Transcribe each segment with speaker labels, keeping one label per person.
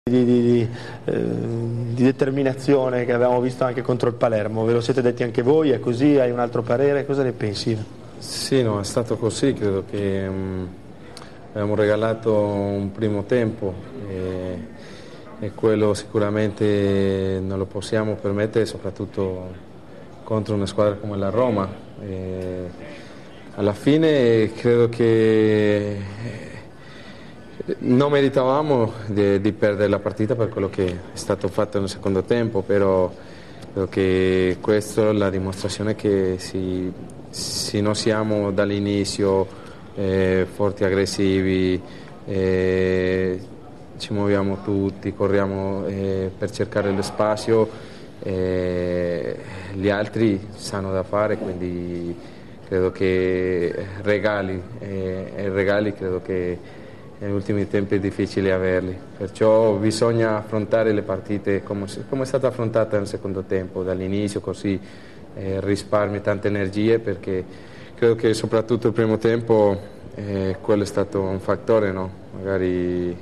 Speaker 1: di determinazione che avevamo visto anche contro il Palermo. Ve lo siete detti anche voi? È così? Hai un altro parere? Cosa ne pensi?
Speaker 2: Sì, no, è stato così. Credo che abbiamo regalato un primo tempo e quello sicuramente non lo possiamo permettere, soprattutto contro una squadra come la Roma. Alla fine credo che non meritavamo di perdere la partita per quello che è stato fatto nel secondo tempo, però credo che questa è la dimostrazione che se non siamo dall'inizio forti, aggressivi, ci muoviamo tutti, corriamo per cercare lo spazio, gli altri sanno da fare, quindi credo che regali credo che negli ultimi tempi è difficile averli, perciò bisogna affrontare le partite come è stata affrontata nel secondo tempo, dall'inizio, così risparmi tante energie, perché credo che soprattutto il primo tempo quello è stato un fattore, no? Magari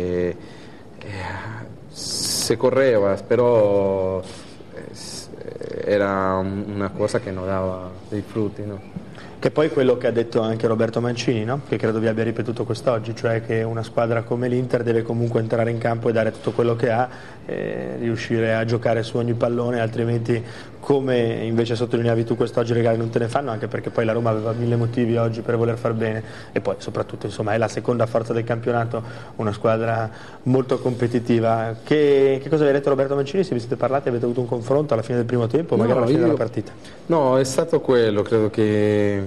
Speaker 2: se correva, però era una cosa che non dava dei frutti, no?
Speaker 1: Che poi quello che ha detto anche Roberto Mancini, no? Che credo vi abbia ripetuto quest'oggi, cioè che una squadra come l'Inter deve comunque entrare in campo e dare tutto quello che ha, riuscire a giocare su ogni pallone, altrimenti, come invece sottolineavi tu quest'oggi, regali non te ne fanno, anche perché poi la Roma aveva mille motivi oggi per voler far bene, e poi soprattutto insomma è la seconda forza del campionato, una squadra molto competitiva. Che cosa vi ha detto Roberto Mancini? Se vi siete parlati, avete avuto un confronto alla fine del primo tempo, magari alla fine della partita?
Speaker 2: No, è stato quello, credo che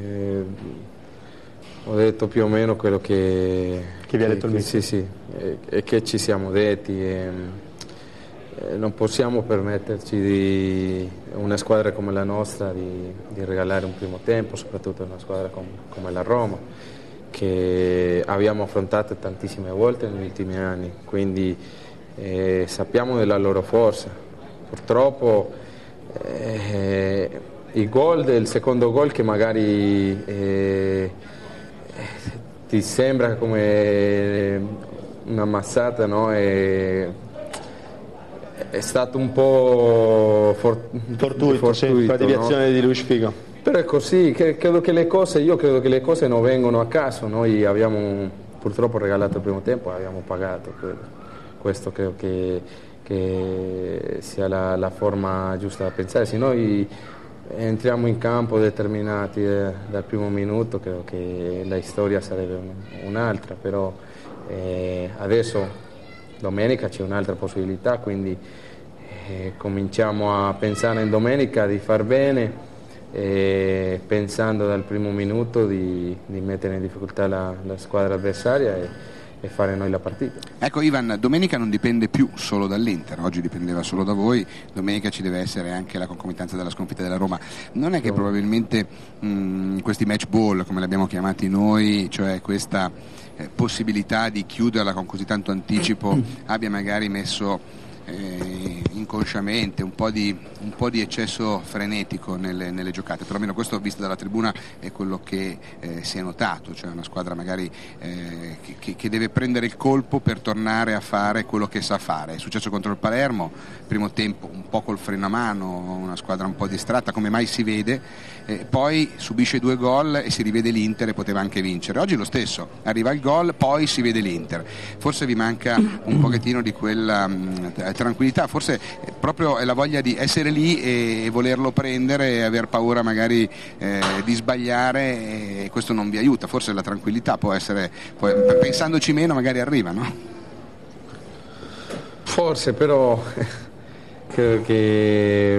Speaker 2: ho detto più o meno quello che
Speaker 1: vi ha detto il mister.
Speaker 2: Sì, e che ci siamo detti. Non possiamo permetterci una squadra come la nostra di regalare un primo tempo, soprattutto una squadra come la Roma, che abbiamo affrontato tantissime volte negli ultimi anni, quindi sappiamo della loro forza. Purtroppo il gol del secondo gol, che magari ti sembra come una mazzata, no? È stato un po' fortuito,
Speaker 1: sì, la deviazione, no? Di Luis Figo.
Speaker 2: Però è così, io credo che le cose non vengono a caso. Noi abbiamo purtroppo regalato il primo tempo, abbiamo pagato. Questo credo che sia la forma giusta da pensare. Se noi entriamo in campo determinati dal primo minuto, credo che la storia sarebbe un'altra, però adesso domenica c'è un'altra possibilità, quindi cominciamo a pensare in domenica di far bene, pensando dal primo minuto di mettere in difficoltà la squadra avversaria e fare noi la partita.
Speaker 3: Ecco Ivan, domenica non dipende più solo dall'Inter, oggi dipendeva solo da voi, domenica ci deve essere anche la concomitanza della sconfitta della Roma. Non è che probabilmente questi match ball, come li abbiamo chiamati noi, cioè questa possibilità di chiuderla con così tanto anticipo, abbia magari messo inconsciamente un po' di eccesso frenetico nelle giocate, perlomeno questo visto dalla tribuna è quello che si è notato, cioè una squadra magari che deve prendere il colpo per tornare a fare quello che sa fare. È successo contro il Palermo, primo tempo un po' col freno a mano, una squadra un po' distratta come mai si vede, poi subisce 2 gol e si rivede l'Inter e poteva anche vincere. Oggi lo stesso, arriva il gol, poi si vede l'Inter, forse vi manca un pochettino di quella tranquillità, forse proprio è la voglia di essere lì e volerlo prendere e aver paura magari di sbagliare, e questo non vi aiuta. Forse la tranquillità può essere, pensandoci meno magari arriva, no?
Speaker 2: Forse, però credo che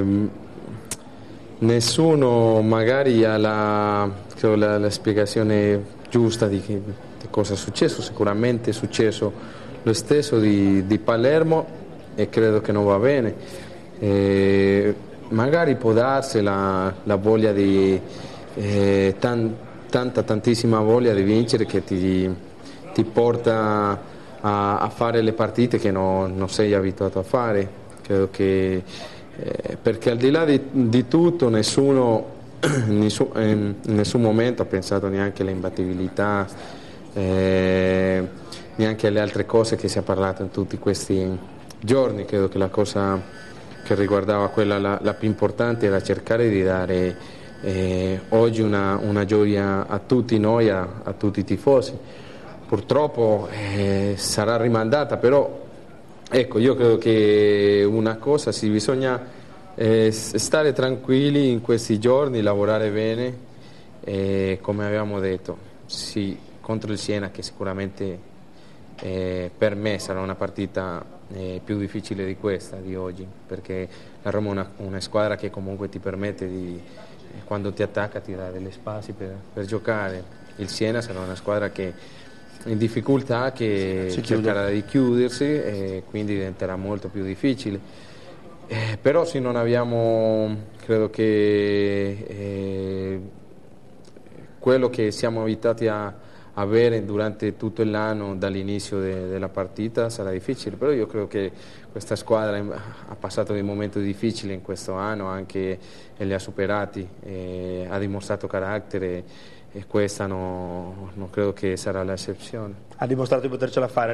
Speaker 2: nessuno magari ha la spiegazione giusta di cosa è successo. Sicuramente è successo lo stesso di Palermo e credo che non va bene. Magari può darsi la voglia di tantissima voglia di vincere che ti porta a fare le partite che non sei abituato a fare. Credo che perché al di là di tutto nessuno in nessun momento ha pensato neanche all'imbattibilità, neanche alle altre cose che si è parlato in tutti questi giorni. Credo che la cosa che riguardava quella la più importante era cercare di dare oggi una gioia a tutti noi, a tutti i tifosi. Purtroppo sarà rimandata, però ecco, io credo che una cosa bisogna stare tranquilli in questi giorni, lavorare bene, come abbiamo detto, sì, contro il Siena, che sicuramente per me sarà una partita più difficile di questa, di oggi, perché la Roma è una squadra che comunque ti permette quando ti attacca ti dà degli spazi per giocare. Il Siena sarà una squadra che in difficoltà, che cercherà di chiudersi e quindi diventerà molto più difficile. Però se non abbiamo, credo che quello che siamo abituati a avere durante tutto l'anno dall'inizio della partita sarà difficile, però io credo che questa squadra ha passato dei momenti difficili in questo anno anche e li ha superati, ha dimostrato carattere e questa non credo che sarà l'eccezione.
Speaker 1: Ha dimostrato di potercela fare.